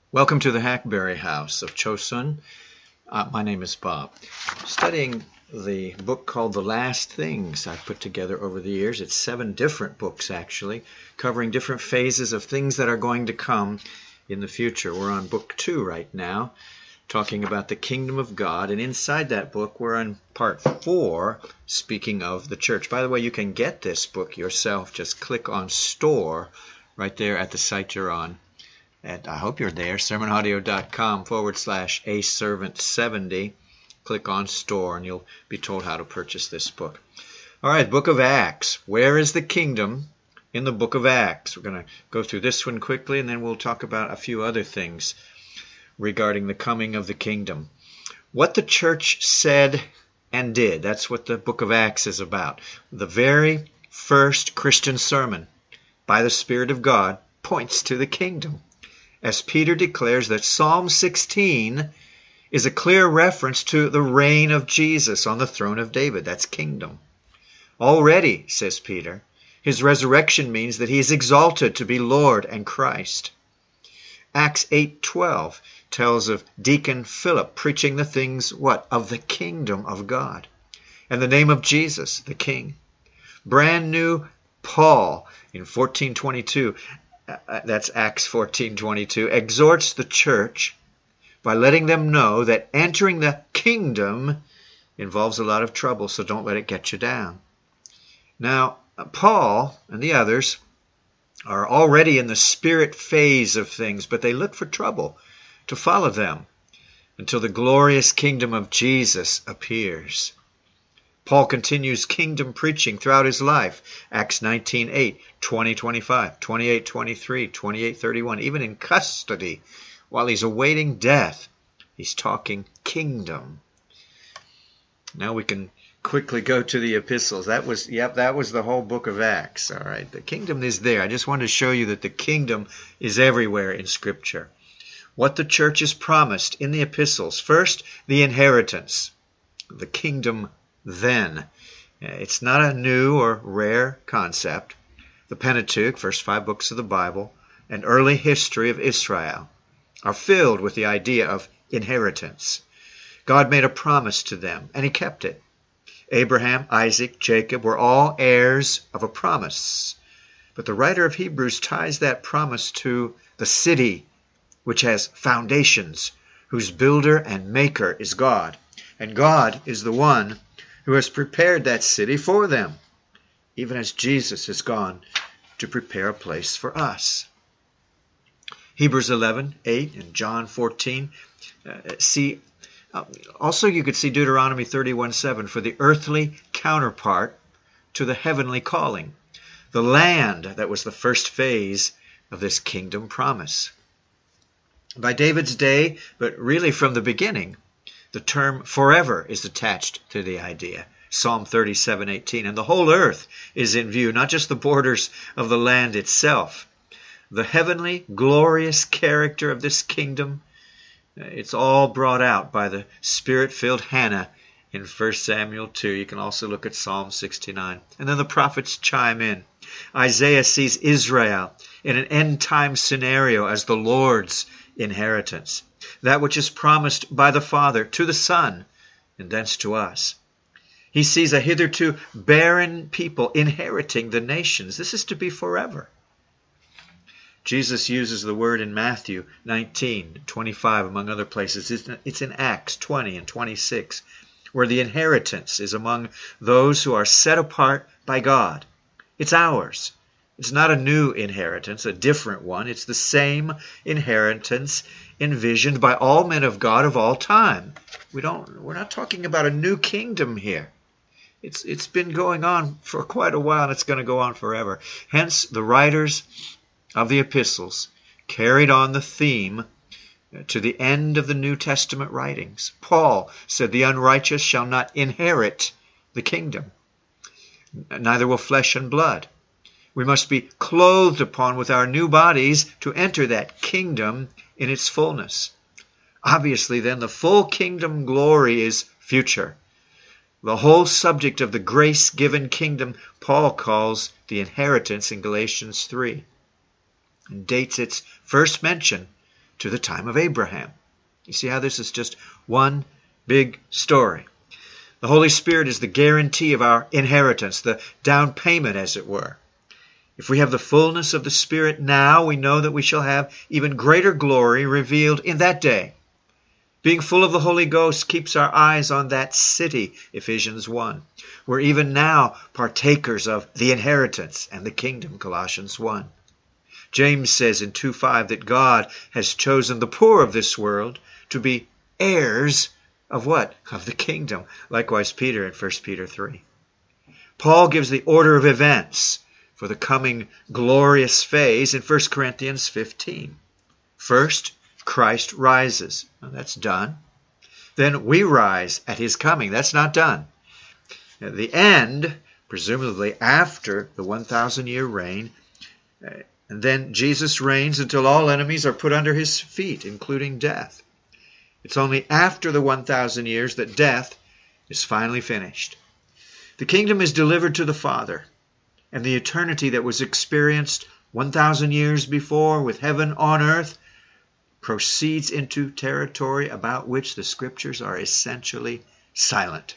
Welcome to the Hackberry House of Chosun. My name is Bob. Studying the book called The Last Things I've put together over the years. It's 7 different books, actually, covering different phases of things that are going to come in the future. We're on book 2 right now, talking about the kingdom of God. And inside that book, we're on part 4, speaking of the church. By the way, you can get this book yourself. Just click on Store right there at the site you're on. And I hope you're there, sermonaudio.com/aservant70. Click on Store and you'll be told how to purchase this book. All right, Book of Acts. Where is the kingdom in the Book of Acts? We're going to go through this one quickly and then we'll talk about a few other things regarding the coming of the kingdom. What the church said and did, that's what the Book of Acts is about. The very first Christian sermon by the Spirit of God points to the kingdom. As Peter declares that Psalm 16 is a clear reference to the reign of Jesus on the throne of David. That's kingdom. Already, says Peter, his resurrection means that he is exalted to be Lord and Christ. Acts 8:12 tells of Deacon Philip preaching the things, of the kingdom of God. And the name of Jesus, the King. Brand new Paul in 14:22. That's Acts 14:22, exhorts the church by letting them know that entering the kingdom involves a lot of trouble, so don't let it get you down. Now, Paul and the others are already in the spirit phase of things, but they look for trouble to follow them until the glorious kingdom of Jesus appears. Paul continues kingdom preaching throughout his life. Acts 19:8, 20:25, 28:23, 28:31. Even in custody, while he's awaiting death, he's talking kingdom. Now we can quickly go to the epistles. That was the whole book of Acts. All right, the kingdom is there. I just wanted to show you that the kingdom is everywhere in Scripture. What the church is promised in the epistles. First, the inheritance, the kingdom then. It's not a new or rare concept. The Pentateuch, first 5 books of the Bible, and early history of Israel are filled with the idea of inheritance. God made a promise to them, and he kept it. Abraham, Isaac, Jacob were all heirs of a promise. But the writer of Hebrews ties that promise to the city, which has foundations, whose builder and maker is God. And God is the one who has prepared that city for them, even as Jesus has gone to prepare a place for us. Hebrews 11:8 and John 14. Also you could see Deuteronomy 31:7 for the earthly counterpart to the heavenly calling. The land that was the first phase of this kingdom promise. By David's day, but really from the beginning, the term forever is attached to the idea. Psalm 37:18. And the whole earth is in view, not just the borders of the land itself. The heavenly, glorious character of this kingdom, it's all brought out by the Spirit-filled Hannah in 1 Samuel 2. You can also look at Psalm 69. And then the prophets chime in. Isaiah sees Israel in an end-time scenario as the Lord's inheritance. That which is promised by the Father to the Son, and thence to us. He sees a hitherto barren people inheriting the nations. This is to be forever. Jesus uses the word in Matthew 19:25, among other places. It's in Acts 20 and 26, where the inheritance is among those who are set apart by God. It's ours. It's not a new inheritance, a different one. It's the same inheritance envisioned by all men of God of all time. We're not talking about a new kingdom here. It's been going on for quite a while, and it's going to go on forever. Hence, the writers of the epistles carried on the theme to the end of the New Testament writings. Paul said, "The unrighteous shall not inherit the kingdom, neither will flesh and blood." We must be clothed upon with our new bodies to enter that kingdom in its fullness. Obviously, then, the full kingdom glory is future. The whole subject of the grace-given kingdom Paul calls the inheritance in Galatians 3, and dates its first mention to the time of Abraham. You see how this is just one big story. The Holy Spirit is the guarantee of our inheritance, the down payment, as it were. If we have the fullness of the Spirit now, we know that we shall have even greater glory revealed in that day. Being full of the Holy Ghost keeps our eyes on that city, Ephesians 1. We're even now partakers of the inheritance and the kingdom, Colossians 1. James says in 2:5 that God has chosen the poor of this world to be heirs of what? Of the kingdom. Likewise Peter in 1 Peter 3. Paul gives the order of events for the coming glorious phase in 1 Corinthians 15. First, Christ rises. Well, that's done. Then we rise at his coming. That's not done. At the end, presumably after the 1,000-year reign, and then Jesus reigns until all enemies are put under his feet, including death. It's only after the 1,000 years that death is finally finished. The kingdom is delivered to the Father, and the eternity that was experienced 1,000 years before with heaven on earth proceeds into territory about which the Scriptures are essentially silent.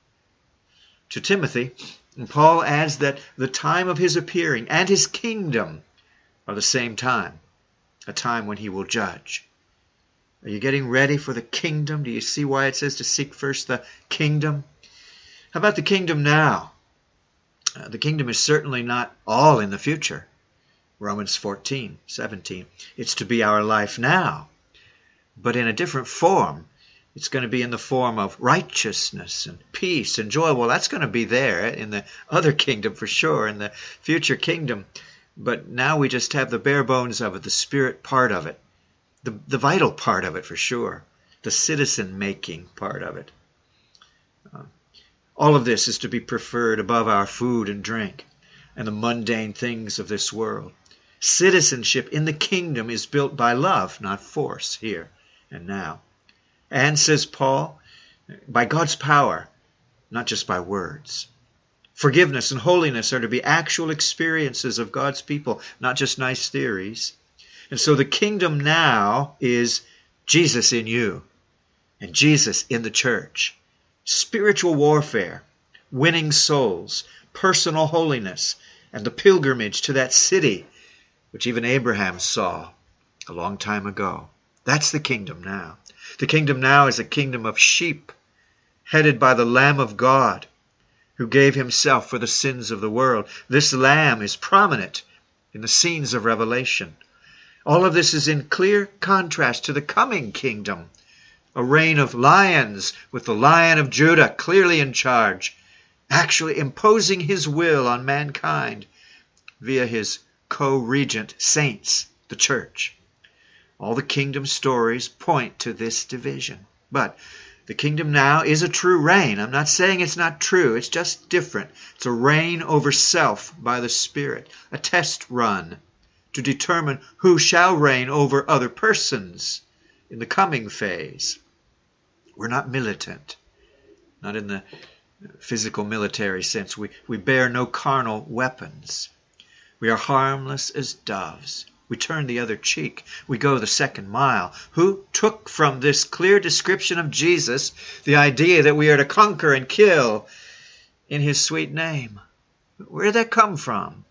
To Timothy, Paul adds that the time of his appearing and his kingdom are the same time, a time when he will judge. Are you getting ready for the kingdom? Do you see why it says to seek first the kingdom? How about the kingdom now? The kingdom is certainly not all in the future. Romans 14:17. It's to be our life now, but in a different form. It's going to be in the form of righteousness and peace and joy. Well, that's going to be there in the other kingdom for sure, in the future kingdom. But now we just have the bare bones of it, the spirit part of it, the vital part of it for sure, the citizen-making part of it. All of this is to be preferred above our food and drink and the mundane things of this world. Citizenship in the kingdom is built by love, not force, here and now. And, says Paul, by God's power, not just by words. Forgiveness and holiness are to be actual experiences of God's people, not just nice theories. And so the kingdom now is Jesus in you and Jesus in the church. Spiritual warfare, winning souls, personal holiness, and the pilgrimage to that city which even Abraham saw a long time ago. That's the kingdom now. The kingdom now is a kingdom of sheep, headed by the Lamb of God, who gave himself for the sins of the world. This Lamb is prominent in the scenes of Revelation. All of this is in clear contrast to the coming kingdom, a reign of lions with the Lion of Judah clearly in charge, actually imposing his will on mankind via his co-regent saints, the church. All the kingdom stories point to this division. But the kingdom now is a true reign. I'm not saying it's not true. It's just different. It's a reign over self by the Spirit, a test run to determine who shall reign over other persons in the coming phase. We're not militant, not in the physical military sense. We bear no carnal weapons. We are harmless as doves. We turn the other cheek. We go the second mile. Who took from this clear description of Jesus the idea that we are to conquer and kill in his sweet name? Where did that come from?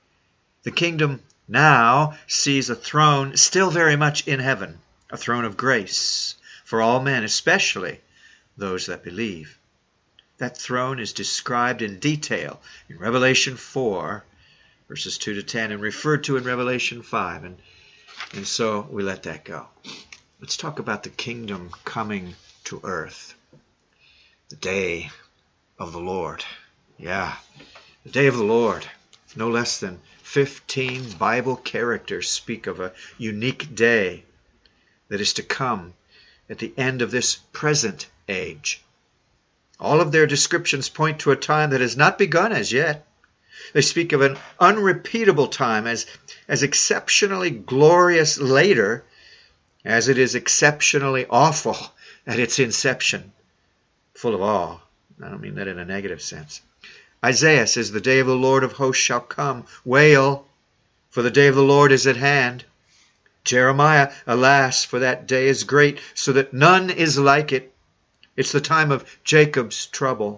The kingdom now sees a throne still very much in heaven, a throne of grace for all men, especially those that believe. That throne is described in detail in Revelation 4, verses 2 to 10, and referred to in Revelation 5. And so we let that go. Let's talk about the kingdom coming to earth. The day of the Lord. Yeah, the day of the Lord. No less than 15 Bible characters speak of a unique day that is to come at the end of this present age. All of their descriptions point to a time that has not begun as yet. They speak of an unrepeatable time as exceptionally glorious later as it is exceptionally awful at its inception. Full of awe. I don't mean that in a negative sense. Isaiah says, the day of the Lord of hosts shall come. Wail, for the day of the Lord is at hand. Jeremiah, alas, for that day is great, so that none is like it. It's the time of Jacob's trouble.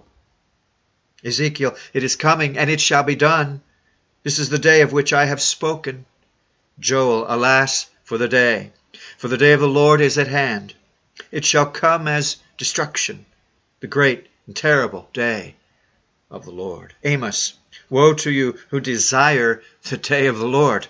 Ezekiel, it is coming, and it shall be done. This is the day of which I have spoken. Joel, alas, for the day of the Lord is at hand. It shall come as destruction, the great and terrible day of the Lord. Amos, woe to you who desire the day of the Lord.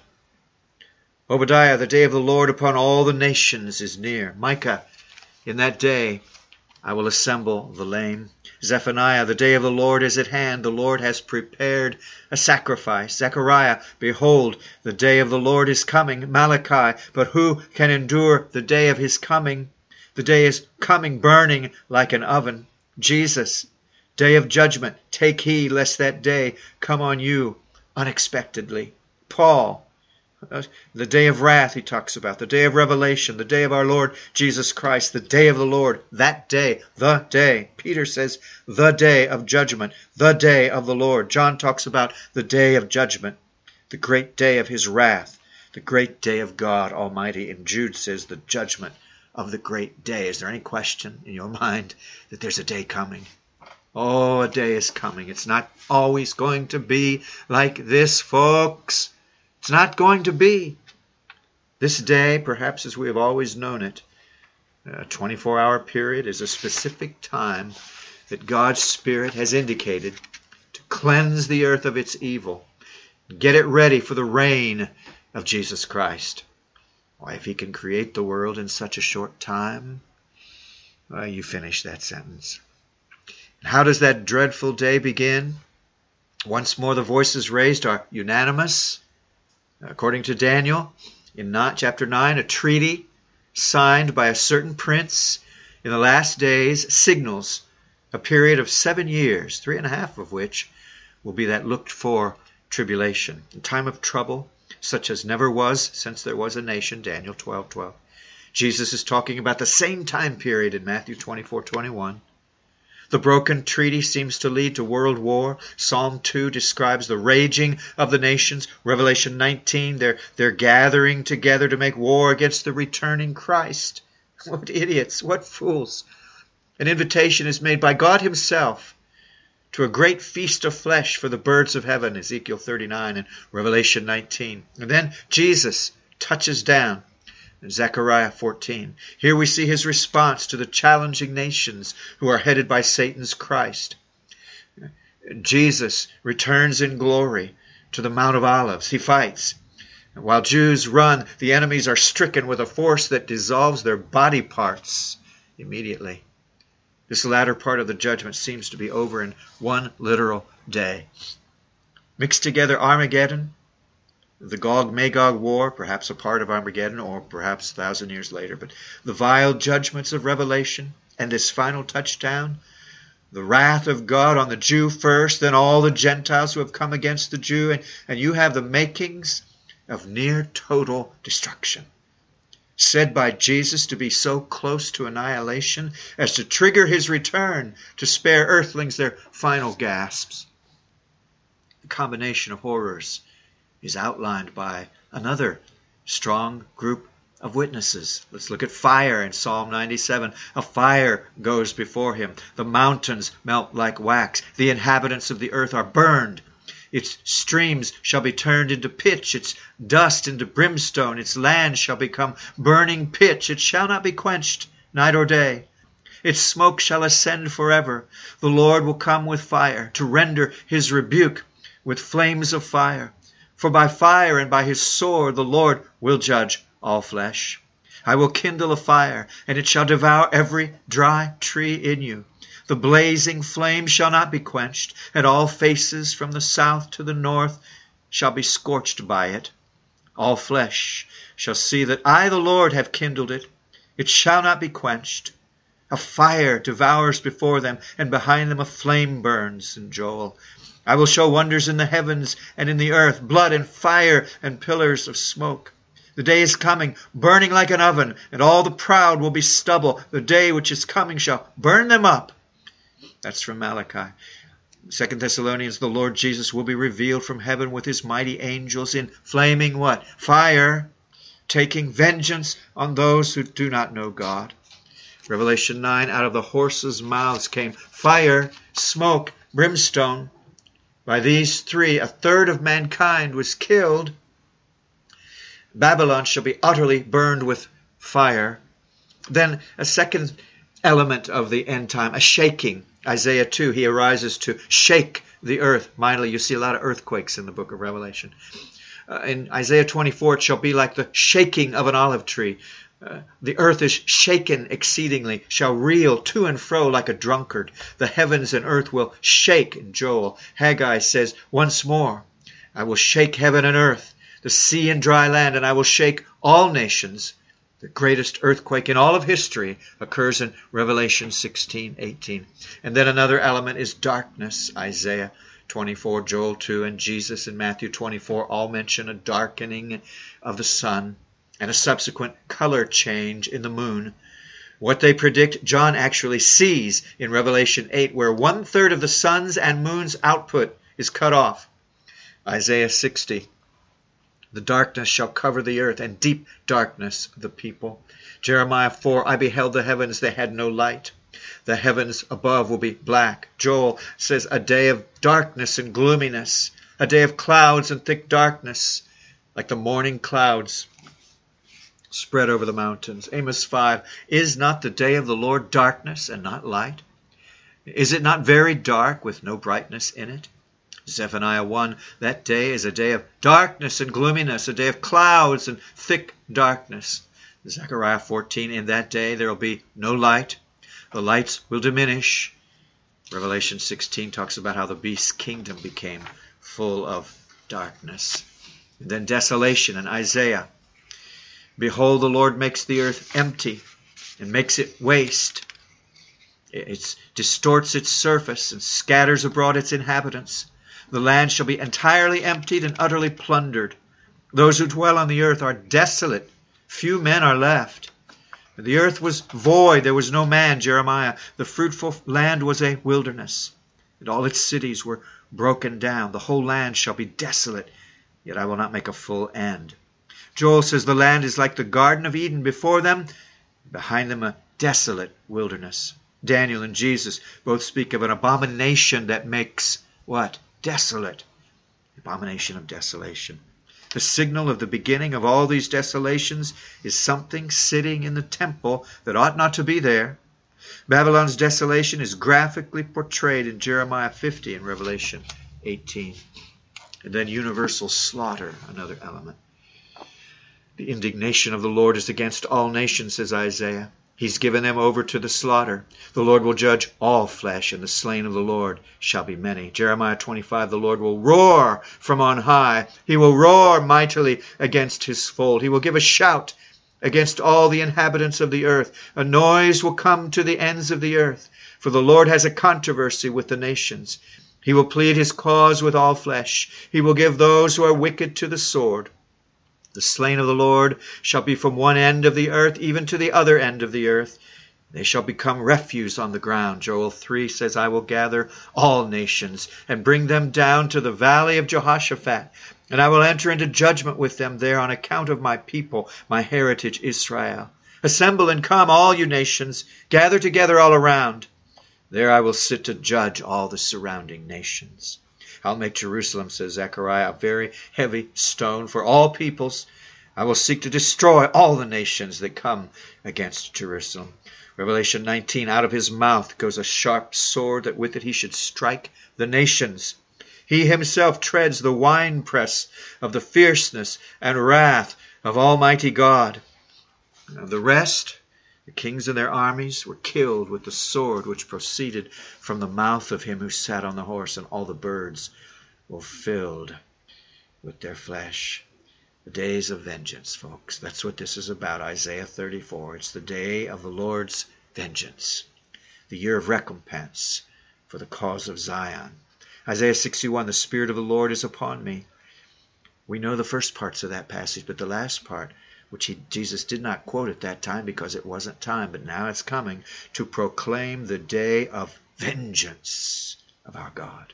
Obadiah, the day of the Lord upon all the nations is near. Micah, in that day I will assemble the lame. Zephaniah, the day of the Lord is at hand. The Lord has prepared a sacrifice. Zechariah, behold, the day of the Lord is coming. Malachi, but who can endure the day of his coming? The day is coming, burning like an oven. Jesus, day of judgment, take heed lest that day come on you unexpectedly. Paul, the day of wrath he talks about, the day of revelation, the day of our Lord Jesus Christ, the day of the Lord, that day, the day. Peter says the day of judgment, the day of the Lord. John talks about the day of judgment, the great day of his wrath, the great day of God Almighty. And Jude says the judgment of the great day. Is there any question in your mind that there's a day coming? Oh, a day is coming. It's not always going to be like this, folks. It's not going to be. This day, perhaps as we have always known it, a 24-hour period is a specific time that God's Spirit has indicated to cleanse the earth of its evil, get it ready for the reign of Jesus Christ. Why, if he can create the world in such a short time, you finish that sentence. And how does that dreadful day begin? Once more the voices raised are unanimous. According to Daniel, in chapter 9, a treaty signed by a certain prince in the last days signals a period of 7 years, 3.5 of which will be that looked-for tribulation, a time of trouble such as never was since there was a nation, Daniel 12:12. Jesus is talking about the same time period in Matthew 24:21. The broken treaty seems to lead to world war. Psalm 2 describes the raging of the nations. Revelation 19, they're gathering together to make war against the returning Christ. What idiots, what fools. An invitation is made by God himself to a great feast of flesh for the birds of heaven, Ezekiel 39 and Revelation 19. And then Jesus touches down in Zechariah 14. Here we see his response to the challenging nations who are headed by Satan's Christ. Jesus returns in glory to the Mount of Olives. He fights. And while Jews run, the enemies are stricken with a force that dissolves their body parts immediately. This latter part of the judgment seems to be over in one literal day. Mixed together Armageddon, the Gog-Magog war, perhaps a part of Armageddon, or perhaps 1,000 years later, but the vile judgments of Revelation and this final touchdown, the wrath of God on the Jew first, then all the Gentiles who have come against the Jew, and you have the makings of near total destruction. Said by Jesus to be so close to annihilation as to trigger his return to spare earthlings their final gasps. The combination of horrors is outlined by another strong group of witnesses. Let's look at fire in Psalm 97. A fire goes before him. The mountains melt like wax. The inhabitants of the earth are burned. Its streams shall be turned into pitch, its dust into brimstone. Its land shall become burning pitch. It shall not be quenched night or day. Its smoke shall ascend forever. The Lord will come with fire to render his rebuke with flames of fire. For by fire and by his sword the Lord will judge all flesh. I will kindle a fire, and it shall devour every dry tree in you. The blazing flame shall not be quenched, and all faces from the south to the north shall be scorched by it. All flesh shall see that I, the Lord, have kindled it. It shall not be quenched. A fire devours before them, and behind them a flame burns. In Joel, I will show wonders in the heavens and in the earth, blood and fire and pillars of smoke. The day is coming, burning like an oven, and all the proud will be stubble. The day which is coming shall burn them up. That's from Malachi. 2 Thessalonians, the Lord Jesus will be revealed from heaven with his mighty angels in flaming what? Fire. taking vengeance on those who do not know God. Revelation 9, out of the horses' mouths came fire, smoke, brimstone. By these three, a third of mankind was killed. Babylon shall be utterly burned with fire. Then a second element of the end time, a shaking. Isaiah 2, he arises to shake the earth. Mightily, you see a lot of earthquakes in the book of Revelation. In Isaiah 24, it shall be like the shaking of an olive tree. The earth is shaken exceedingly, shall reel to and fro like a drunkard. The heavens and earth will shake. In Joel, Haggai says, once more, I will shake heaven and earth, the sea and dry land, and I will shake all nations. The greatest earthquake in all of history occurs in Revelation 16:18. And then another element is darkness. Isaiah 24, Joel 2, and Jesus in Matthew 24 all mention a darkening of the sun and a subsequent color change in the moon. What they predict, John actually sees in Revelation 8, where 1/3 of the sun's and moon's output is cut off. Isaiah 60, the darkness shall cover the earth, and deep darkness the people. Jeremiah 4, I beheld the heavens, they had no light. The heavens above will be black. Joel says a day of darkness and gloominess, a day of clouds and thick darkness, like the morning clouds spread over the mountains. Amos 5, is not the day of the Lord darkness and not light? Is it not very dark with no brightness in it? Zephaniah 1, that day is a day of darkness and gloominess, a day of clouds and thick darkness. Zechariah 14, in that day there will be no light. The lights will diminish. Revelation 16 talks about how the beast's kingdom became full of darkness. And then desolation in Isaiah. Behold, the Lord makes the earth empty and makes it waste. It distorts its surface and scatters abroad its inhabitants. The land shall be entirely emptied and utterly plundered. Those who dwell on the earth are desolate. Few men are left. The earth was void, there was no man, Jeremiah. The fruitful land was a wilderness, and all its cities were broken down. The whole land shall be desolate, yet I will not make a full end. Joel says the land is like the Garden of Eden before them, behind them a desolate wilderness. Daniel and Jesus both speak of an abomination that makes what? Desolate. Abomination of desolation. The signal of the beginning of all these desolations is something sitting in the temple that ought not to be there. Babylon's desolation is graphically portrayed in Jeremiah 50 and Revelation 18. And then universal slaughter, another element. The indignation of the Lord is against all nations, says Isaiah. He's given them over to the slaughter. The Lord will judge all flesh, and the slain of the Lord shall be many. Jeremiah 25, the Lord will roar from on high. He will roar mightily against his fold. He will give a shout against all the inhabitants of the earth. A noise will come to the ends of the earth, for the Lord has a controversy with the nations. He will plead his cause with all flesh. He will give those who are wicked to the sword. The slain of the Lord shall be from one end of the earth even to the other end of the earth. They shall become refuse on the ground. Joel 3 says, I will gather all nations and bring them down to the valley of Jehoshaphat, and I will enter into judgment with them there on account of my people, my heritage Israel. Assemble and come, all you nations, gather together all around. There I will sit to judge all the surrounding nations. I'll make Jerusalem, says Zechariah, a very heavy stone for all peoples. I will seek to destroy all the nations that come against Jerusalem. Revelation 19, out of his mouth goes a sharp sword, that with it he should strike the nations. He himself treads the winepress of the fierceness and wrath of Almighty God. The rest, the kings and their armies, were killed with the sword which proceeded from the mouth of him who sat on the horse, and all the birds were filled with their flesh. The days of vengeance, folks. That's what this is about, Isaiah 34. It's the day of the Lord's vengeance, the year of recompense for the cause of Zion. Isaiah 61, the Spirit of the Lord is upon me. We know the first parts of that passage, but the last part, which Jesus did not quote at that time because it wasn't time, but now it's coming, to proclaim the day of vengeance of our God.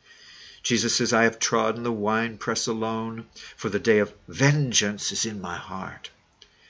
Jesus says, I have trodden the winepress alone, for the day of vengeance is in my heart.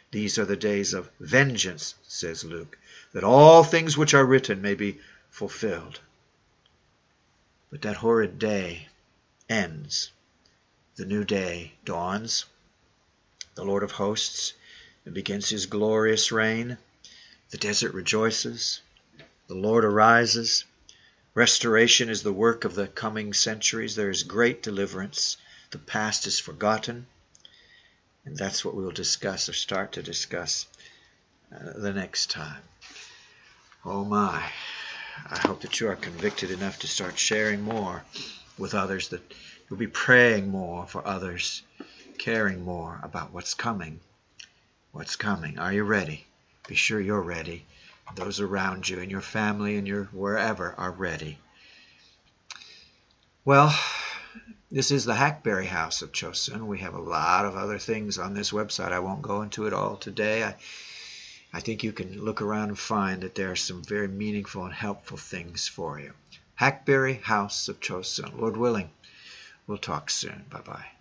These are the days of vengeance, says Luke, that all things which are written may be fulfilled. But that horrid day ends. The new day dawns. The Lord of hosts begins his glorious reign. The desert rejoices. The Lord arises. Restoration is the work of the coming centuries. There is great deliverance. The past is forgotten. And that's what we'll discuss or start to discuss the next time. Oh my. I hope that you are convicted enough to start sharing more with others, that you'll be praying more for others, caring more about what's coming. What's coming? Are you ready? Be sure you're ready. Those around you and your family and your wherever are ready. Well, this is the Hackberry House of Chosun. We have a lot of other things on this website. I won't go into it all today. I think you can look around and find that there are some very meaningful and helpful things for you. Hackberry House of Chosun. Lord willing, we'll talk soon. Bye-bye.